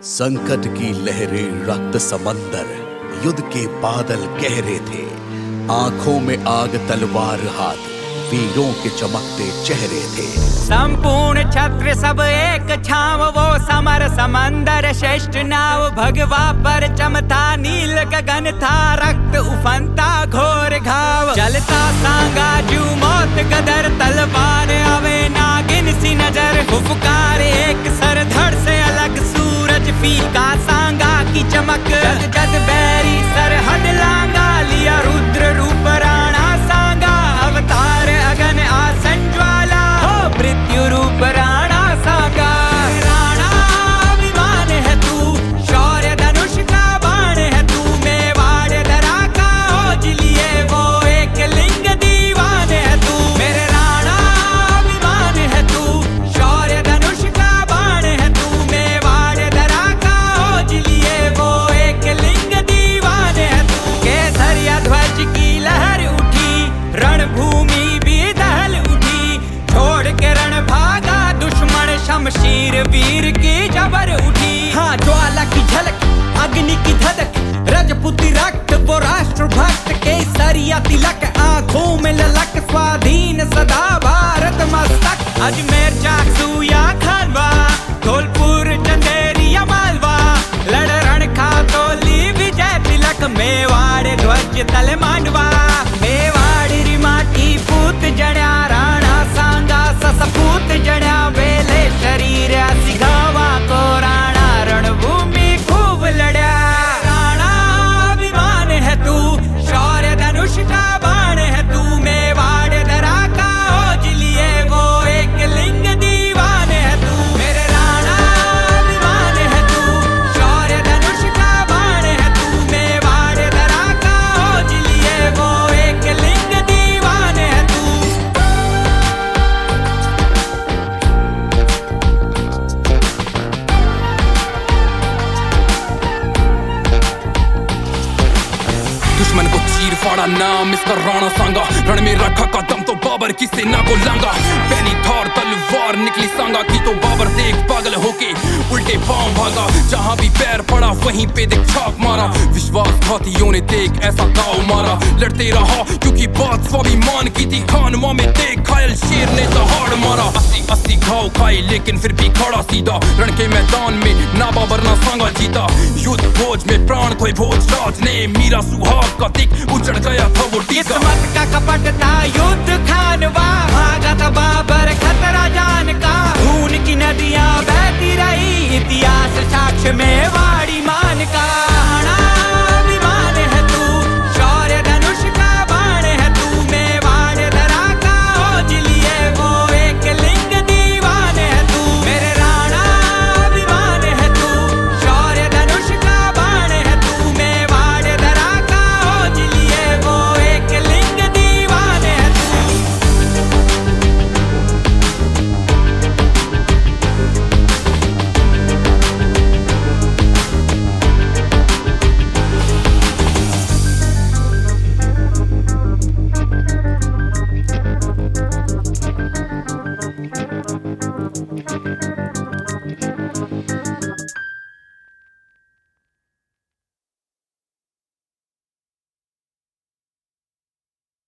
संकट की लहरें रक्त समंदर, युद्ध के बादल गहरे थे। आंखों में आग तलवार हाथ, वीरों के चमकते चेहरे थे। संपूर्ण छत्र सब एक छाव, वो समर समंदर श्रेष्ठ नाव। भगवा पर चमता नील गगन था, रक्त उफनता घोर घाव। चलता सांगा जू मौत गदर, तलवार आवे नागिन सी नजर। फुफकार एक सर धड़ से अलग, सूरज फीका सांगा की चमक। जद जद बैरी सरहद लांगा, लिया रुद्र रूप राणा सांगा। अवतार अगन आसन ज्वाला, हो मृत्यु रूप राणा सांगा। राणा अभिमान है तू, शौर्य धनुष का बाण है तू। मेवाड़ धरा का ओज लिए, वो एक लिंग दीवान है तू। मेरे राणा अभिमान है तू, शौर्य धनुष का बाण है तू। मेवाड़ धरा का ओज लिए, वो एक लिंग दीवान है तू। केसरिया ध्वज की लहर उठी, रणभूमि भी दहल उठी। छोड़ के रण भागा दुश्मन, शमशीर वीर की जबर उठी। हाँ, ज्वाला की झलक, अग्नि की धधक, रजपुती रक्त वो राष्ट्र भक्त। केसरिया तिलक, आंखों में ललक, स्वाधीन सदा भारत मस्तक। अजमेर चाकसू या खानवा, धौलपुर चंदेरिया मालवा। लड़ रण खातोली विजय तिलक, मेवाड़ ध्वज तल मांडवा। मेवाड़ री माटी पूत जण्या, राणा सांगा ससपूत जण्या। वेले शरीर सिघावा को राणा, रणभूमि खूब लड्या। राणा अभिमान है तू, शौर्य धनुष का बाण है तू। मेवाड़ धरा का ओज लिए, वो एक लिंग दीवान है तू। मेरे राणा अभिमान है तू, शौर्य धनुष का बाण है तू। मेवाड़ धरा का ओज लिए, वो एक लिंग दीवान है तू। दुश्मन को चीर फाड़ा, नाम इसका राणा सांगा। रण में रखा कदम तो बाबर की सेना को लांगा। पहनी थौर तलवार निकली सांगा की, तो बाबर देख पागल होके उल्टे पांव भागा। जहां भी पैर पड़ा वहीं पे देख छाप मारा। विश्वासघातियों ने देख ऐसा दाव मारा। लड़ते रहा क्योंकि बात स्वाभिमान की थी। खानवा में देख घायल शेर ने दहाड़ मारा। 80 घाव खाए लेकिन फिर भी खड़ा सीधा। रण के मैदान में ना बाबर ना सांगा जीता। युद्ध भोज में प्राण खोए भोजराज ने, मीरा सुहाग का दिख उजड़ गया था वो टीका। किस्मत का कपट था युद्ध